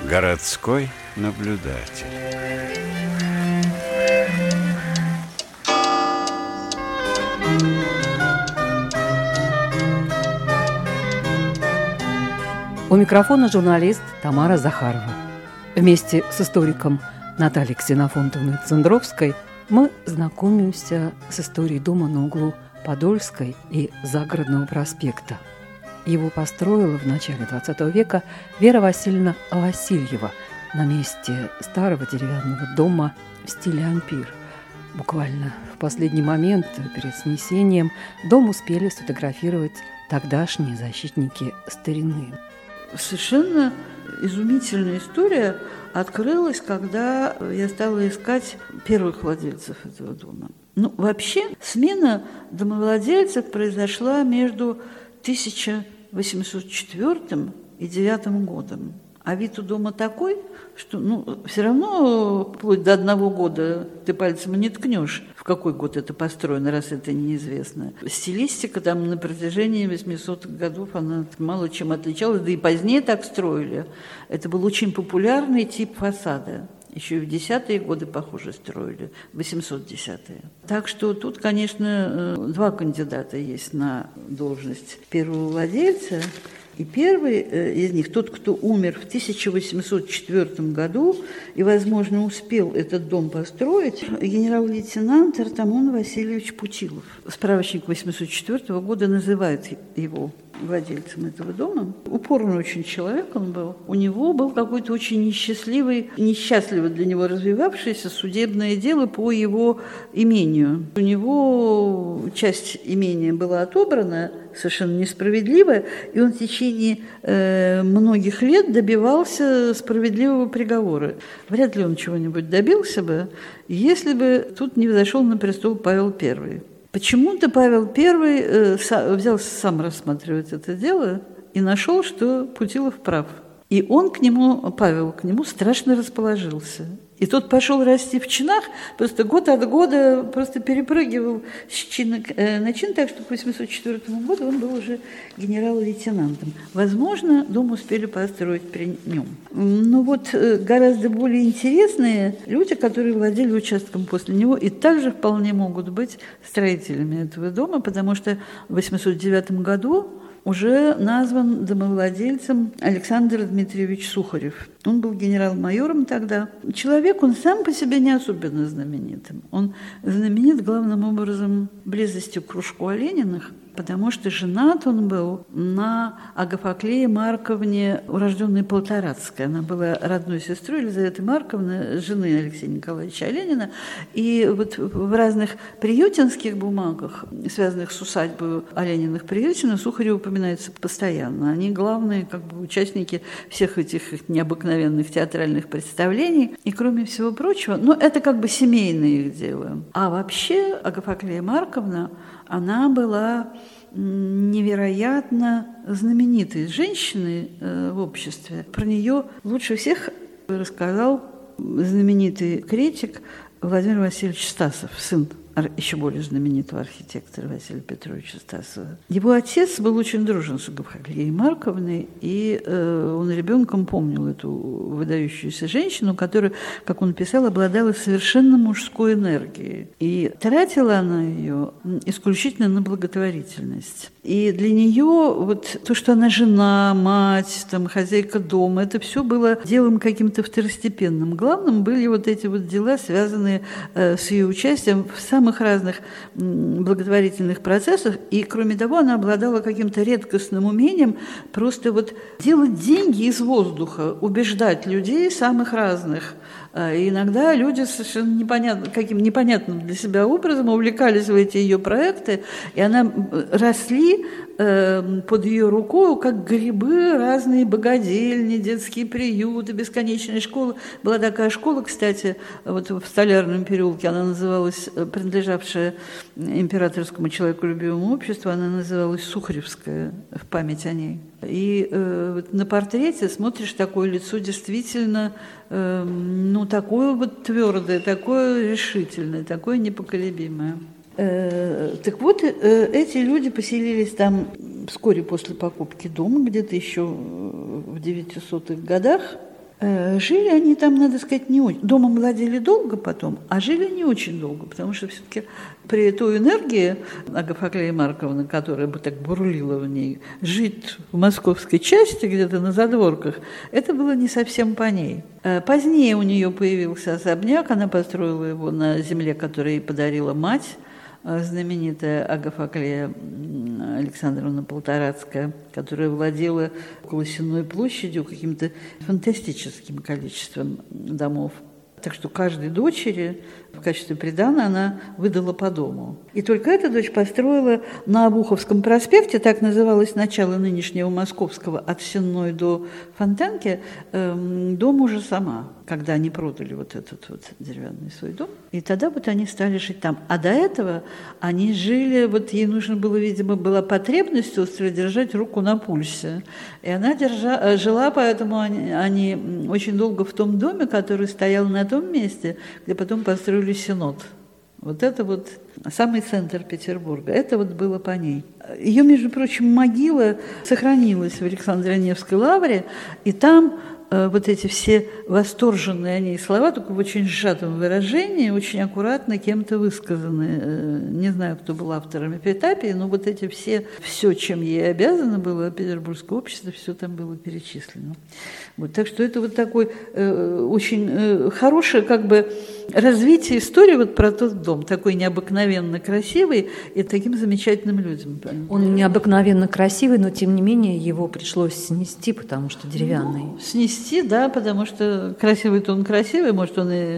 Городской наблюдатель. У микрофона журналист Тамара Захарова. Вместе с историком Натальей Ксенофонтовной Цендровской мы знакомимся с историей дома на углу Подольской и Загородного проспекта. Его построила в начале XX века Вера Васильевна Васильева на месте старого деревянного дома в стиле ампир. Буквально в последний момент перед снесением дом успели сфотографировать тогдашние защитники старины. Совершенно изумительная история открылась, когда я стала искать первых владельцев этого дома. Вообще, смена домовладельцев произошла между 1804 и 1809 годом. А вид у дома такой, что все равно вплоть до 1 года ты пальцем не ткнешь, в какой год это построено, раз это неизвестно. Стилистика там на протяжении 800-х годов, она мало чем отличалась, да и позднее так строили. Это был очень популярный тип фасада. Еще и в 10-е годы, похоже, строили, 810-е. Так что тут, конечно, 2 кандидата есть на должность первого владельца. И первый из них, тот, кто умер в 1804 году и, возможно, успел этот дом построить, генерал-лейтенант Артамон Васильевич Путилов. Справочник 1804 года называет его владельцем этого дома. Упорный очень человек он был. У него был какой-то очень несчастливо для него развивавшееся судебное дело по его имению. У него часть имения была отобрана совершенно несправедливо, и он в течение многих лет добивался справедливого приговора. Вряд ли он чего-нибудь добился бы, если бы тут не взошел на престол Павел I. Почему-то Павел I взялся сам рассматривать это дело и нашел, что Путилов прав. И Павел к нему страшно расположился. И тот пошел расти в чинах, просто год от года просто перепрыгивал с чина на чин, так что к 1804 году он был уже генерал-лейтенантом. Возможно, дом успели построить при нем. Гораздо более интересные люди, которые владели участком после него, и также вполне могут быть строителями этого дома, потому что в 1809 году уже назван домовладельцем Александр Дмитриевич Сухарев. Он был генерал-майором тогда. Человек, он сам по себе не особенно знаменитым. Он знаменит главным образом близостью к кружку Олениных, потому что женат он был на Агафоклее Марковне, урожденной Полторацкой. Она была родной сестрой Елизаветы Марковны, жены Алексея Николаевича Оленина. И вот в разных приютинских бумагах, связанных с усадьбой Олениных Приютина, Сухарев упоминается постоянно. Они главные участники всех этих необыкновенных театральных представлений. И кроме всего прочего, это семейное их дело. А вообще Агафоклея Марковна, она была невероятно знаменитой женщиной в обществе. Про нее лучше всех рассказал знаменитый критик Владимир Васильевич Стасов, сын еще более знаменитого архитектора Василия Петровича Стасова. Его отец был очень дружен с Агафоклеей Марковной, и он ребенком помнил эту выдающуюся женщину, которая, как он писал, обладала совершенно мужской энергией. И тратила она ее исключительно на благотворительность. И для нее то, что она жена, мать, хозяйка дома, это все было делом каким-то второстепенным. Главным были эти дела, связанные с ее участием в самых разных благотворительных процессах. И, кроме того, она обладала каким-то редкостным умением просто делать деньги из воздуха, убеждать людей самых разных. И иногда люди совершенно непонятным для себя образом увлекались в эти ее проекты, и она росли под ее рукой, как грибы, разные богадельни, детские приюты, бесконечная школа. Была такая школа, кстати, в Столярном переулке, она называлась, принадлежавшая императорскому человеколюбивому обществу, она называлась Сухаревская, в память о ней. И на портрете смотришь, такое лицо действительно, такое твердое, такое решительное, такое непоколебимое. Так вот, эти люди поселились там вскоре после покупки дома, где-то еще в 900-х годах. Жили они там, надо сказать, не очень. Домом владели долго потом, а жили не очень долго, потому что все-таки при той энергии Агафаклея Марковна, которая бы так бурлила в ней, жить в московской части, где-то на задворках, это было не совсем по ней. Позднее у нее появился особняк, она построила его на земле, которую ей подарила мать, знаменитая Агафаклея Александровна Полторацкая, которая владела около Сенной площадью каким-то фантастическим количеством домов. Так что каждой дочери в качестве приданого она выдала по дому. И только эта дочь построила на Обуховском проспекте, так называлось начало нынешнего Московского, от Сенной до Фонтанки, дом уже сама, когда они продали вот этот вот деревянный свой дом. И тогда вот они стали жить там. А до этого они жили, вот ей нужно было, видимо, была потребность острая держать руку на пульсе. И она жила, поэтому они очень долго в том доме, который стоял на том месте, где потом построили Сенат. Вот это вот самый центр Петербурга. Это вот было по ней. Ее, между прочим, могила сохранилась в Александро-Невской лавре, и там вот эти все восторженные о ней слова, только в очень сжатом выражении, очень аккуратно кем-то высказаны. Не знаю, кто был автором эпитафии, но вот эти все, чем ей обязано было петербургское общество, все там было перечислено. Вот, так что это вот такое очень хорошее как бы развитие истории вот про тот дом, такой необыкновенно красивый и таким замечательным людям. Он необыкновенно красивый, но тем не менее его пришлось снести, потому что деревянный. Ну, снести, да, потому что красивый-то он красивый, может, он и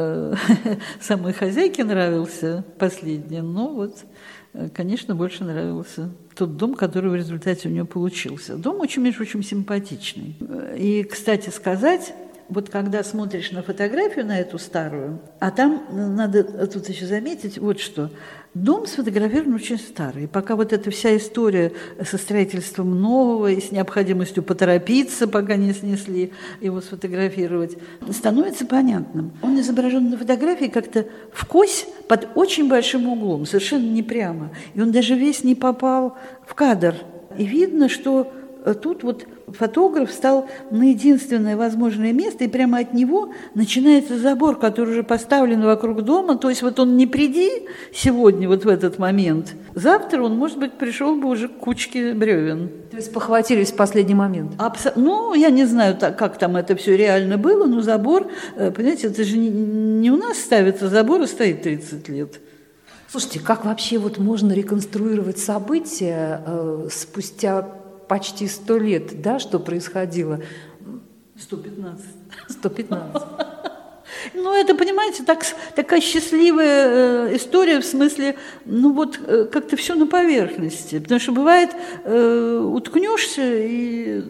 самой хозяйке нравился последний, но вот, конечно, больше нравился тот дом, который в результате у нее получился. Дом очень, между прочим, симпатичный. И, кстати сказать, вот когда смотришь на фотографию, на эту старую, а там надо тут еще заметить вот что. Дом сфотографирован очень старый. И пока вот эта вся история со строительством нового и с необходимостью поторопиться, пока не снесли его сфотографировать, становится понятным. Он изображен на фотографии как-то вкось под очень большим углом, совершенно не прямо. И он даже весь не попал в кадр. И видно, что тут вот фотограф стал на единственное возможное место, и прямо от него начинается забор, который уже поставлен вокруг дома. То есть вот он не приди сегодня вот в этот момент, завтра он, может быть, пришел бы уже к кучке бревен. То есть похватились в последний момент? Ну, я не знаю, как там это все реально было, но забор, понимаете, это же не у нас ставится забор, и стоит 30 лет. Слушайте, как вообще вот можно реконструировать события спустя почти 100 лет, да, что происходило? 115. 115. Ну, это, понимаете, такая счастливая история в смысле, ну вот как-то все на поверхности. Потому что бывает, уткнешься и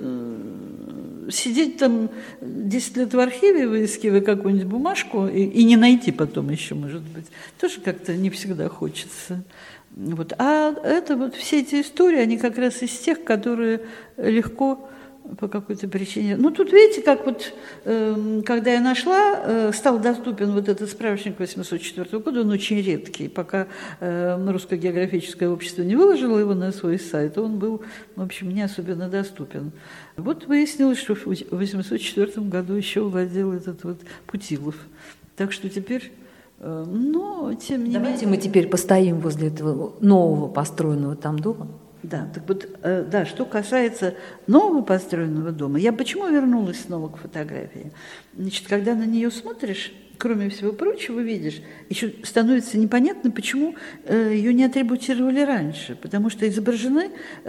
сидеть там 10 лет в архиве, выискивая какую-нибудь бумажку, и не найти потом еще, может быть. Тоже как-то не всегда хочется. Вот. А это вот все эти истории, они как раз из тех, которые легко по какой-то причине. Ну, тут видите, как вот, когда я нашла, стал доступен вот этот справочник 804 года, он очень редкий. Пока Русское географическое общество не выложило его на свой сайт, он был, в общем, не особенно доступен. Вот выяснилось, что в 804 году еще владел этот вот Путилов. Так что теперь... Но, тем не Давайте менее... мы теперь постоим возле этого нового построенного там дома. Да, так вот, да, что касается нового построенного дома, я почему вернулась снова к фотографии? Значит, когда на нее смотришь, кроме всего прочего, видишь, еще становится непонятно, почему ее не атрибутировали раньше, потому что изображена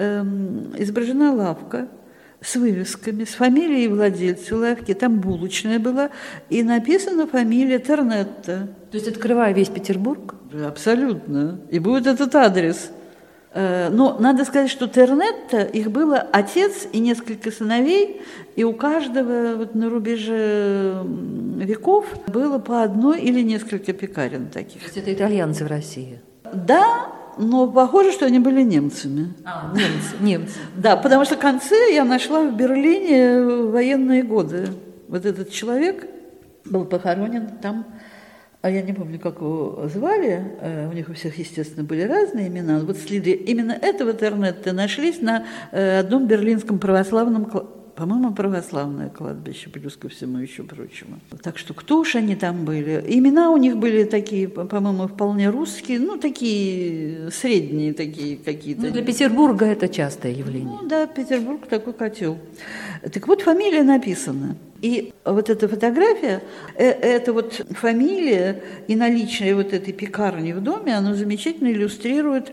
лавка с вывесками, с фамилией владельца лавки, там булочная была, и написана фамилия Тернетта. То есть открывая весь Петербург? Абсолютно. И будет этот адрес. Но надо сказать, что Тернетта, их было отец и несколько сыновей, и у каждого вот на рубеже веков было по одной или несколько пекарен таких. То есть это итальянцы в России? Да, но похоже, что они были немцами. Немцы. Да, потому что концы я нашла в Берлине в военные годы. Вот этот человек был похоронен там, а я не помню, как его звали, у них у всех, естественно, были разные имена. Вот следы именно этого Тернетта нашлись на одном берлинском православном По-моему, православное кладбище, плюс ко всему еще прочему. Так что кто уж они там были? Имена у них были такие, по-моему, вполне русские, ну, такие средние такие какие-то. Ну, для Петербурга это частое явление. Ну, да, Петербург такой котел. Так вот, фамилия написана. И вот эта фотография, это вот фамилия и наличие вот этой пекарни в доме, оно замечательно иллюстрирует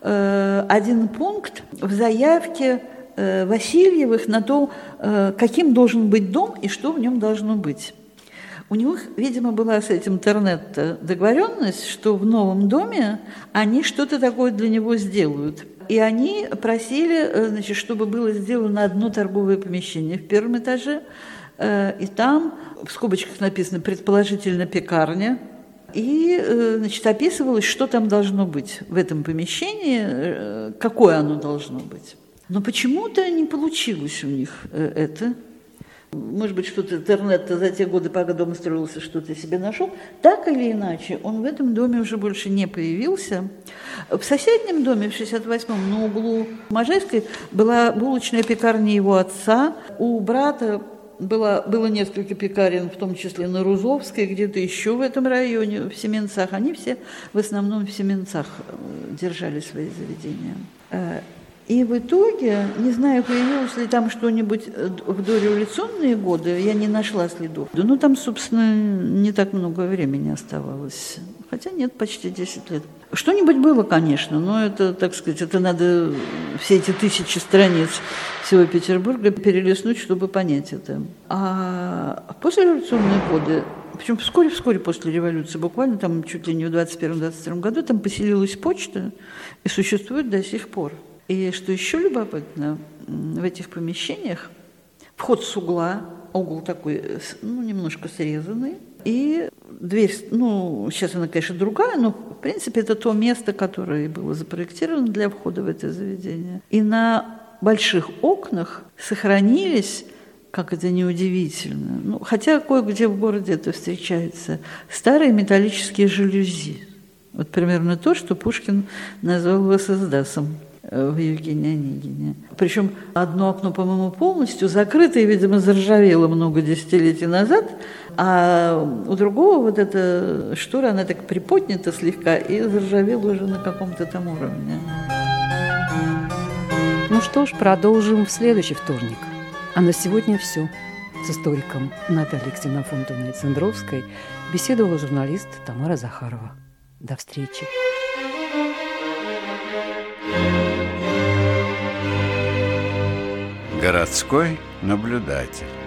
один пункт в заявке Васильевых на то, каким должен быть дом и что в нем должно быть. У них, видимо, была с этим Тернетто договоренность, что в новом доме они что-то такое для него сделают. И они просили, значит, чтобы было сделано одно торговое помещение в первом этаже, и там в скобочках написано «предположительно пекарня», и, значит, описывалось, что там должно быть в этом помещении, какое оно должно быть. Но почему-то не получилось у них это. Может быть, что-то Тернетто за те годы, пока дом строился, что-то себе нашел. Так или иначе, он в этом доме уже больше не появился. В соседнем доме, в 68-м, на углу Можайской, была булочная пекарня его отца. У брата было несколько пекарен, в том числе на Рузовской, где-то еще в этом районе, в Семенцах. Они все в основном в Семенцах держали свои заведения. И в итоге, не знаю, появилось ли там что-нибудь в дореволюционные годы, я не нашла следов. Ну, там, собственно, не так много времени оставалось. Хотя нет, почти 10 лет. Что-нибудь было, конечно, но это, так сказать, это надо все эти 1000 страниц всего Петербурга перелистнуть, чтобы понять это. А после революционные годы, причем вскоре после революции, буквально там чуть ли не в 21-22 году, там поселилась почта и существует до сих пор. И что еще любопытно, в этих помещениях вход с угла, угол такой, ну, немножко срезанный, и дверь, ну, сейчас она, конечно, другая, но, в принципе, это то место, которое было запроектировано для входа в это заведение. И на больших окнах сохранились, как это неудивительно, ну, хотя кое-где в городе это встречается, старые металлические жалюзи. Вот примерно то, что Пушкин назвал воссоздасом в Евгении Онегине. Причем одно окно, по-моему, полностью закрыто и, видимо, заржавело много десятилетий назад, а у другого вот эта штора, она так приподнята слегка и заржавела уже на каком-то там уровне. Ну что ж, продолжим в следующий вторник. А на сегодня все. С историком Натальей Ксенофонтовной Цендровской беседовала журналист Тамара Захарова. До встречи. Городской наблюдатель.